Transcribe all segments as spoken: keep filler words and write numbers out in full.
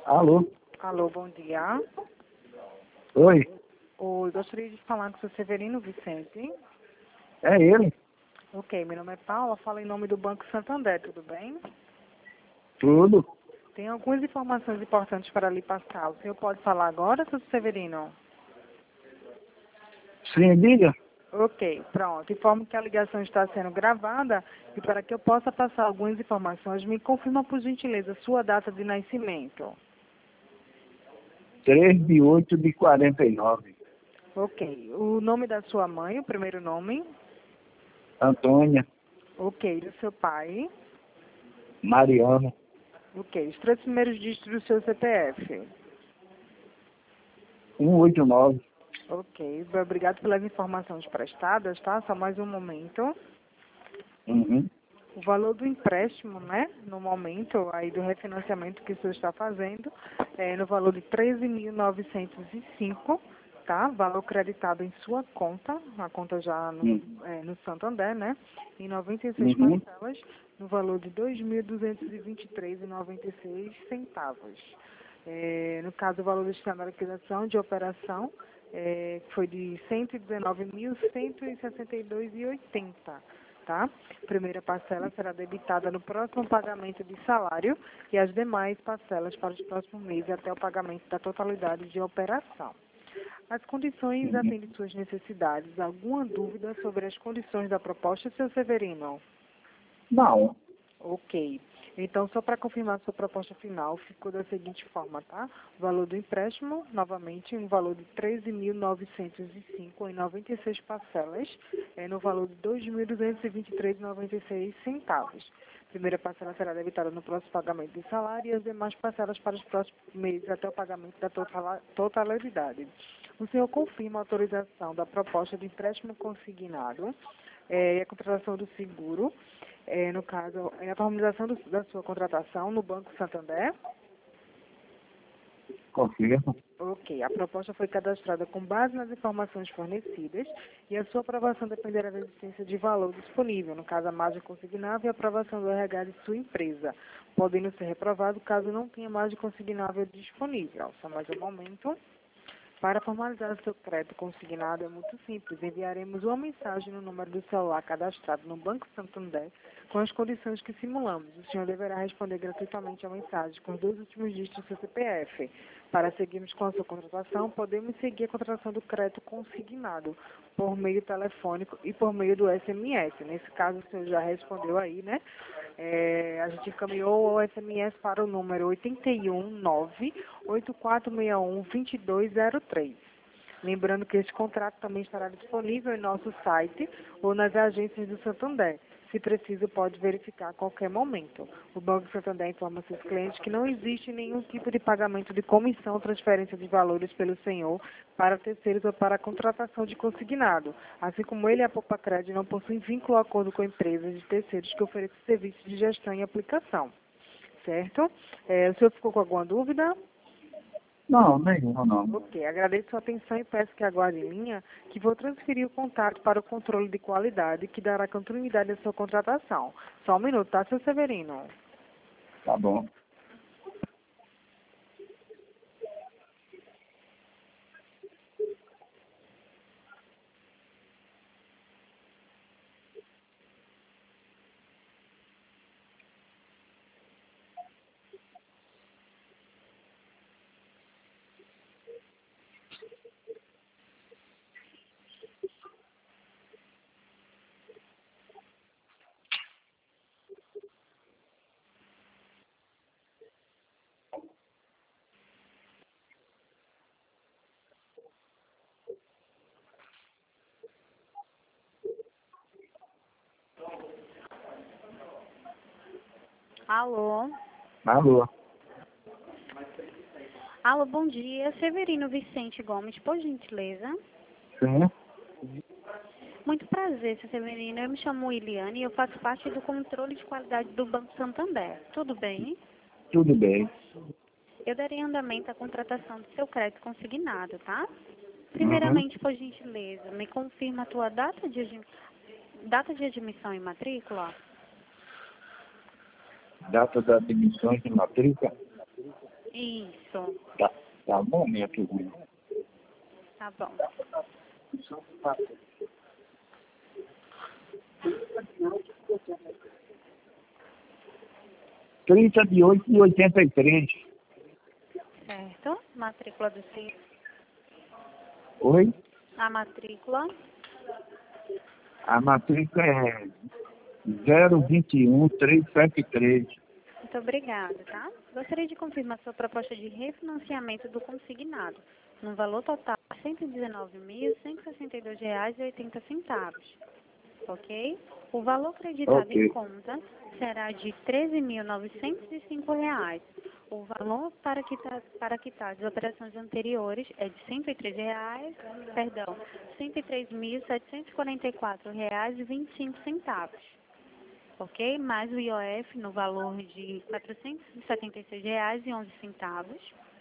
Alô? Alô, bom dia. Oi, Oi, gostaria de falar com o seu Severino Vicente. é ele? Ok, meu nome é Paula, falo em nome do Banco Santander, tudo bem? Tudo? Tem algumas informações importantes para lhe passar. O senhor pode falar agora, seu Severino? Sim, diga. Ok, pronto. Informo que a ligação está sendo gravada e para que eu possa passar algumas informações, me confirma por gentileza sua data de nascimento. três de oito de quarenta e nove. Ok. O nome da sua mãe, o primeiro nome. Antônia, Ok. Do seu pai. Mariano, Ok. Os três primeiros dígitos do seu C P F. cento e oitenta e nove. Ok. Obrigado pelas informações prestadas, tá? Só mais um momento. Uhum. O valor do empréstimo, né, no momento aí do refinanciamento que o senhor está fazendo, é no valor de treze mil novecentos e cinco, tá? Valor creditado em sua conta, a conta já no, Uhum. é, no Santander, né? Em noventa e seis Uhum. parcelas, no valor de dois mil duzentos e vinte e três reais e noventa e seis centavos. É, no caso, o valor destinado à liquidação de operação é, foi de cento e dezenove mil cento e sessenta e dois reais e oitenta centavos. Tá? A primeira parcela será debitada no próximo pagamento de salário e as demais parcelas para os próximos meses até o pagamento da totalidade de operação. As condições Uhum. atendem suas necessidades. Alguma dúvida sobre as condições da proposta, seu Severino? Não. Ok. Então, só para confirmar sua proposta final, ficou da seguinte forma, tá? O valor do empréstimo, novamente, um valor de treze mil novecentos e cinco em noventa e seis parcelas, é, no valor de dois mil duzentos e vinte e três reais e noventa e seis centavos. Primeira parcela será debitada no próximo pagamento de salário e as demais parcelas para os próximos meses até o pagamento da totala- totalidade. O senhor confirma a autorização da proposta de empréstimo consignado é, e a contratação do seguro, é, no caso, é a formalização do- da sua contratação no Banco Santander. Confirma. Ok, a proposta foi cadastrada com base nas informações fornecidas e a sua aprovação dependerá da existência de valor disponível, no caso a margem consignável e a aprovação do R H de sua empresa, podendo ser reprovado caso não tenha margem consignável disponível. Só mais um momento. Para formalizar o seu crédito consignado é muito simples. Enviaremos uma mensagem no número do celular cadastrado no Banco Santander com as condições que simulamos. O senhor deverá responder gratuitamente a mensagem com os dois últimos dígitos do seu C P F. Para seguirmos com a sua contratação, podemos seguir a contratação do crédito consignado por meio telefônico e por meio do S M S. Nesse caso, o senhor já respondeu aí, né? É, a gente encaminhou o S M S para o número oito um nove oito quatro seis um dois dois zero três. Lembrando que este contrato também estará disponível em nosso site ou nas agências do Santander. Se preciso, pode verificar a qualquer momento. O Banco Santander informa seus clientes que não existe nenhum tipo de pagamento de comissão ou transferência de valores pelo senhor para terceiros ou para a contratação de consignado. Assim como ele e a Poupa Crédito não possuem vínculo ou acordo com empresas de terceiros que ofereçam serviços de gestão e aplicação. Certo? É, o senhor ficou com alguma dúvida? Não, nenhuma não. Ok, agradeço sua atenção e peço que aguarde em linha que vou transferir o contato para o controle de qualidade que dará continuidade à sua contratação. Só um minuto, tá, seu Severino? Tá bom. Alô? Alô? Alô, bom dia. Severino Vicente Gomes, por gentileza. Sim, Muito prazer, seu Severino. Eu me chamo Iliane e eu faço parte do controle de qualidade do Banco Santander. Tudo bem? tudo bem. Eu darei andamento à contratação do seu crédito consignado, tá? Uhum. Primeiramente, por gentileza, me confirma a tua data de, admi- data de admissão e matrícula? Data da admissão de matrícula? Isso. Tá, tá um momento, viu? Tá bom. trinta de oito e oitenta e três. Certo. Matrícula do senhor. Oi? A matrícula. A matrícula é zero vinte e um trezentos e setenta e três. Muito obrigada, tá? Gostaria de confirmar sua proposta de refinanciamento do consignado, no valor total de cento e dezenove mil, cento e sessenta e dois reais e oitenta centavos. Ok? O valor creditado Ok. em conta será de treze mil novecentos e cinco reais. O valor para quitar, para quitar as operações anteriores é de cento e três reais, perdão, cento e três mil, setecentos e quarenta e quatro reais e vinte e cinco centavos. Ok? Mais o I O F no valor de quatrocentos e setenta e seis reais e onze centavos.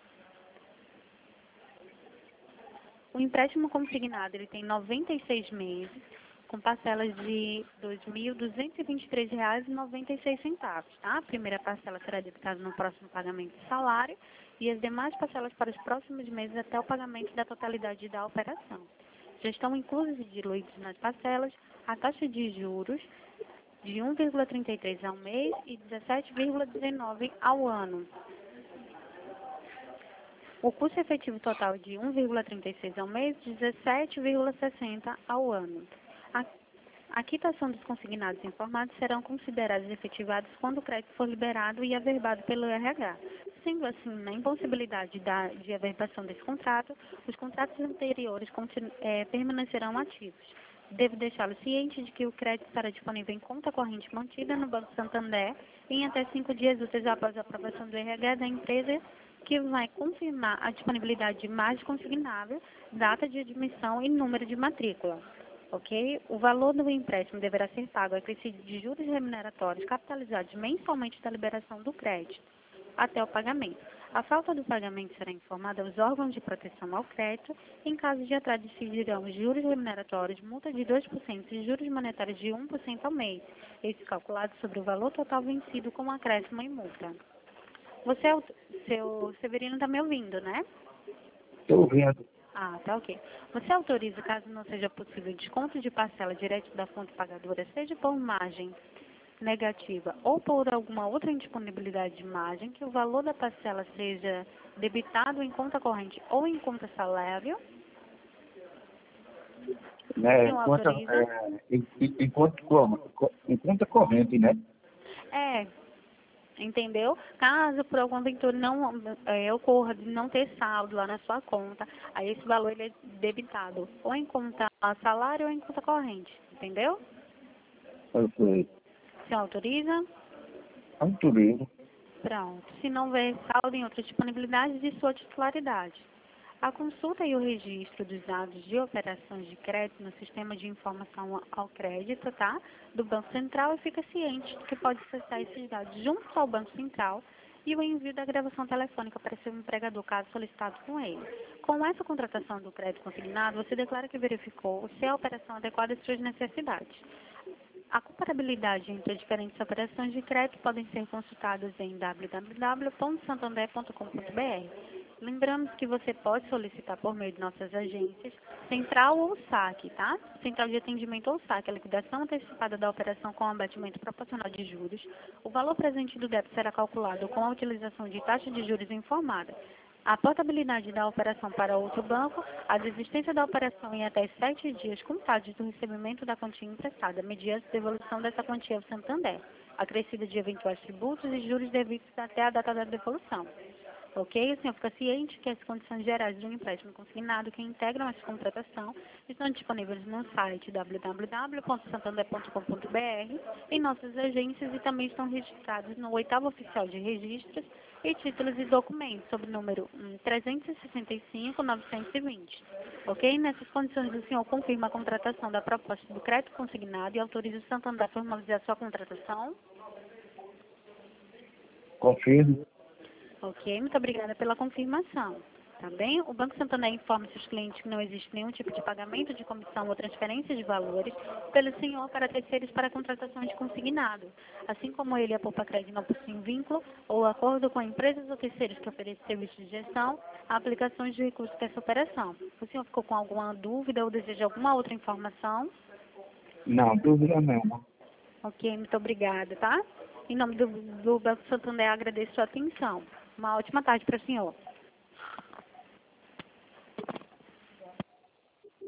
O empréstimo consignado ele tem noventa e seis meses, com parcelas de dois mil duzentos e vinte e três reais e noventa e seis centavos, tá? A primeira parcela será debitada no próximo pagamento de salário e as demais parcelas para os próximos meses até o pagamento da totalidade da operação. Já estão inclusos e diluídos nas parcelas a taxa de juros de um vírgula trinta e três ao mês e dezessete vírgula dezenove ao ano. O custo efetivo total de um vírgula trinta e seis ao mês e dezessete vírgula sessenta ao ano. A, a quitação dos consignados informados serão considerados efetivados quando o crédito for liberado e averbado pelo R H. Sendo assim, na impossibilidade da, de averbação desse contrato, os contratos anteriores continu, é, permanecerão ativos. Devo deixá-lo ciente de que o crédito estará disponível em conta corrente mantida no Banco Santander em até cinco dias úteis após a aprovação do R H da empresa, que vai confirmar a disponibilidade de margem consignável, data de admissão e número de matrícula. Ok? O valor do empréstimo deverá ser pago acrescido de juros remuneratórios capitalizados mensalmente da liberação do crédito até o pagamento. A falta do pagamento será informada aos órgãos de proteção ao crédito. Em caso de atraso, decidirão os juros remuneratórios, multa de dois por cento e juros monetários de um por cento ao mês, esse calculado sobre o valor total vencido com acréscimo e multa. Você, é o seu Severino, está me ouvindo, né? Estou vendo. Ah, tá ok. Você autoriza, caso não seja possível, desconto de parcela direto da fonte pagadora, seja por margem negativa ou por alguma outra indisponibilidade de margem, que o valor da parcela seja debitado em conta corrente ou em conta salário? Né, Senhor conta, autoriza? é, em, em, em conta, como? Co- em conta corrente, né? É, entendeu? Caso por alguma aventura não é, ocorra de não ter saldo lá na sua conta, aí esse valor ele é debitado ou em conta salário ou em conta corrente, entendeu? Ok. O senhor autoriza? Autorizo. Pronto. Se não houver saldo em outra disponibilidade de sua titularidade. A consulta e o registro dos dados de operações de crédito no sistema de informação ao crédito, tá? Do Banco Central, e fica ciente de que pode acessar esses dados junto ao Banco Central e o envio da gravação telefônica para seu empregador, caso solicitado com ele. Com essa contratação do crédito consignado, você declara que verificou se a operação adequada às suas necessidades. A comparabilidade entre as diferentes operações de crédito podem ser consultadas em w w w ponto santander ponto com ponto b r. Lembramos que você pode solicitar por meio de nossas agências, Central ou saque, tá? Central de atendimento ou saque, a liquidação antecipada da operação com abatimento proporcional de juros. O valor presente do débito será calculado com a utilização de taxa de juros informada. A portabilidade da operação para outro banco, a desistência da operação em até sete dias contados do recebimento da quantia emprestada, mediante devolução dessa quantia ao Santander, acrescida de eventuais tributos e juros devidos até a data da devolução. Ok? O senhor fica ciente que as condições gerais do empréstimo consignado que integram essa contratação estão disponíveis no site w w w ponto santander ponto com ponto b r, em nossas agências, e também estão registrados no oitavo oficial de registros e títulos e documentos, sob o número hum, trezentos e sessenta e cinco, novecentos e vinte. Ok? Nessas condições, o senhor confirma a contratação da proposta do crédito consignado e autoriza o Santander a formalizar sua contratação? Confirmo. Ok, muito obrigada pela confirmação. Tá bem? O Banco Santander informa seus clientes que não existe nenhum tipo de pagamento de comissão ou transferência de valores pelo senhor para terceiros para a contratação de consignado. Assim como ele e a Poupa Crédito não possuem vínculo ou acordo com empresas ou terceiros que oferecem serviços de gestão, a aplicação de recursos dessa operação. O senhor ficou com alguma dúvida ou deseja alguma outra informação? Não, dúvida nenhuma. Ok, muito obrigada, tá? Em nome do, do Banco Santander, agradeço a sua atenção. Uma ótima tarde para o senhor.